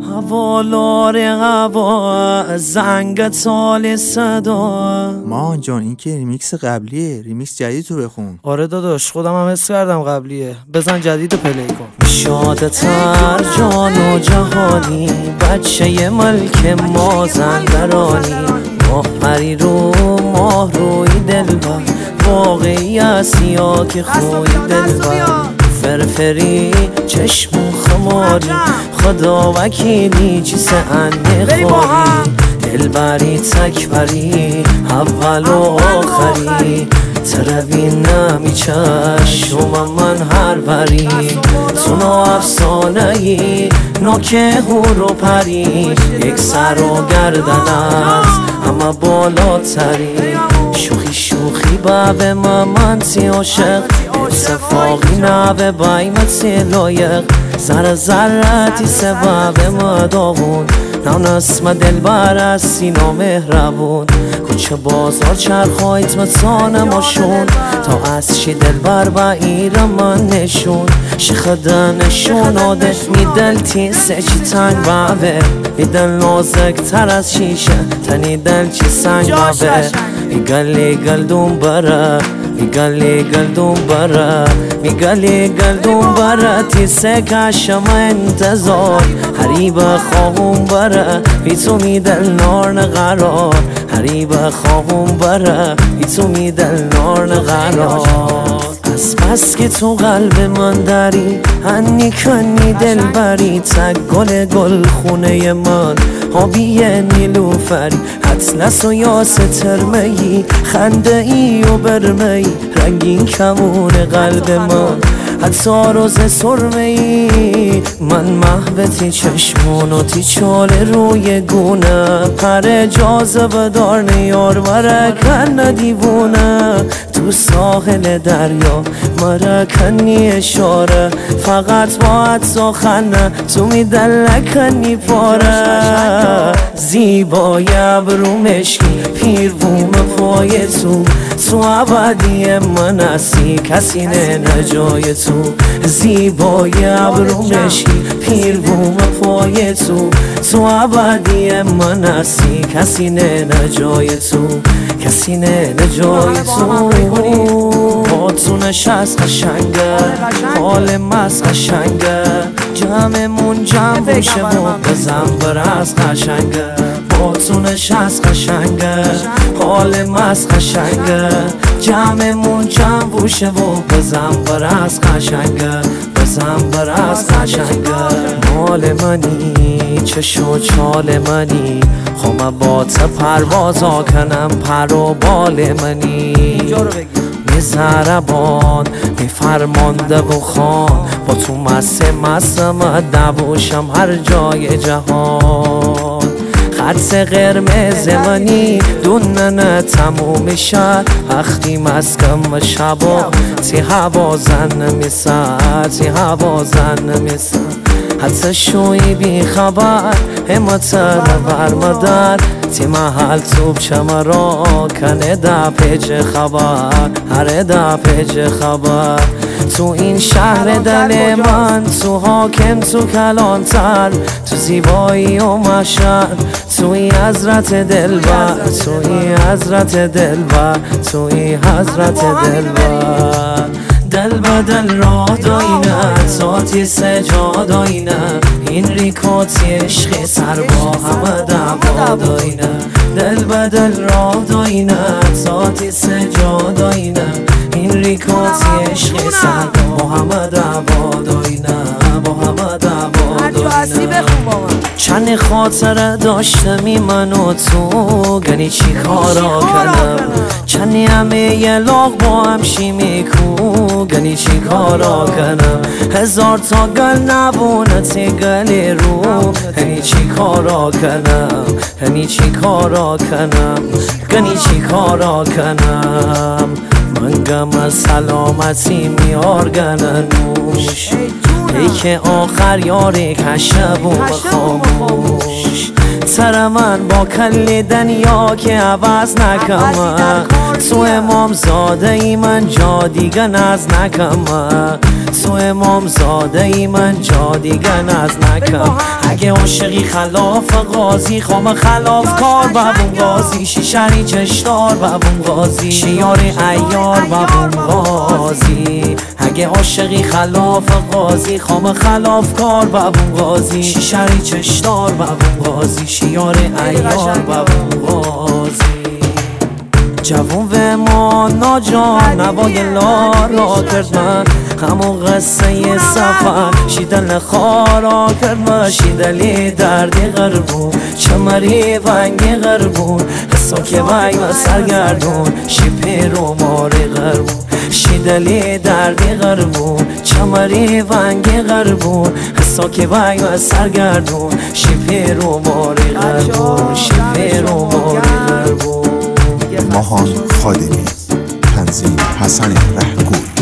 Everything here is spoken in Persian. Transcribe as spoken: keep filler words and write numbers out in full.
هوالار هوا زنگ تال صدا. مان جان این که ریمیکس قبلیه، ریمیکس جدید تو بخون. آره داداش خودم هم حس کردم قبلیه، بزن جدید پلی کن. شاده تر جان و جهانی، بچه ملک مازندرانی، ماه پری رو ماه روی دلبر، واقعی اسیا که خوی دلبر، فرفری چشم خماری، خدا وکیلی چی سعنه خوری، دلبری تکبری اول و آخری، تروی نمی چشم من هر بری، تو افسانه ای نوکه هور و پری، یک سر و گردن است اما بالاتری، شوخی شوخی بابه من تی عاشق، اتفاقی نوه بایمتی لایق، زر زرتی سبب ما داغون، نان اسم دلبر از سینا مهربون، کوچه بازار چرخایت متان ماشون، تا از شی دلبر با ایران من نشون، شخده نشون آده میدل تیسه چی تنگ بابه، میدل نازک تر از شیشه تنی دل چی سنگ بابه، میگلی گلدون بره میگلی گلدون بره میگلی گلدون بره تیسه کشم انتظار، حریب خواهم بره بی تو میدل نار نقرار، حریب خواهم بره بی تو میدل نار نقرار، از بس که تو قلب من داری هنی کنی دل بری، تک گل گل خونه من آبی نیلوفری، اطلس و یاس ترمهی خنده ای و برمهی، رنگین کمون قلب من حتی روز سرمه ای، من محبتی چشمون و تی چال روی گونه، پر جاذبه دار نیار مرکن دیوونه، تو ساحل دریا مرکنی اشاره، فقط باید سخنه تو میدلکنی پاره، زیبای ابرو مشکی پیروم پای تو، تو ابدی من هستی کسی نه نجای تو، زیبای ابرو مشکی پیروم پای تو، تو ابدی من هستی کسی نه نجای تو، کسی نه نجای تو، با تو نشست قشنگه حال مست قشنگه، جمعمون جمع بشه و بزن برست قشنگه، با تو نشست قشنگه حال مست قشنگه، جمعمون جمع بوشه و بزن برست قشنگه، بزن برست قشنگه، مال منی چشم و چال منی، خب با ته پروازا کنم پر و بال منی، میزربان میفرمانده و خان، با تو مست مستم دبوشم هر جای جهان، خط قرمز منی دونن تموم شد، وقتی مسکم شبا تی هوا زن میسد، تی هوا زن میسد، حتی شوی بی خبر همت بر مدر، تی محل توب چمرا کنه دا پیچ خبر، هر دا پیچ خبر، تو این شهر دل من تو حاکم تو کلانتر، تو زیبایی و مشر، توی حضرت دلبر، توی حضرت دلبر، توی حضرت دلبر، دل بدل را داینه ساتی سجا داینه، این ریکاتی عشق سر با همه دعوا داینه، دل بدل را داینه ساتی سجا داینه، این ریکاتی عشق سر با همه دعوا داینه، با همه دعوا داینه، چند خاطره داشتمی من و تو گنی چی کارا کنم، چند همه یه لاغ با هم شیمی کو گنی چی کارا کنم، هزار تا گل نبونه تی گلی رو، هنی چی کارا کنم، هنی چی کارا کنم، گنی چی کارا کنم، من گم از سلامتی میار گننوش، ای که آخر یاری کشب و خاموش، سر من با کل دنیا که عوض نکمه تو امام زاده ای من جا دیگه ناز نکمه تو امام زاده ای من جا دیگه ناز نکم اگه عاشقی خلاف قاضی خوام خلاف کار ببون قاضی شیشری چشدار ببون قاضی شیار ایار ببون قاضی اگه عاشقی خلاف قاضی خوام خلاف کار ببون قاضی شیشری چشدار ببون قاضی شیار ایار ببون قاضی جوون و ما ناجان نوای لارا کرد من همون قصه سفر شیدل خارا کرد من شیدلی دردی غربون چمری ونگی غربون حسا که وی و سرگردون شیپی رو ماری غربون شیدلی دردی غربون چمری ونگی غربون حسا که وی و سرگردون شیپی رو ماری غربون شیپی رو ماری غربون ماهان خادمی، تنظیم حسن رهگوی.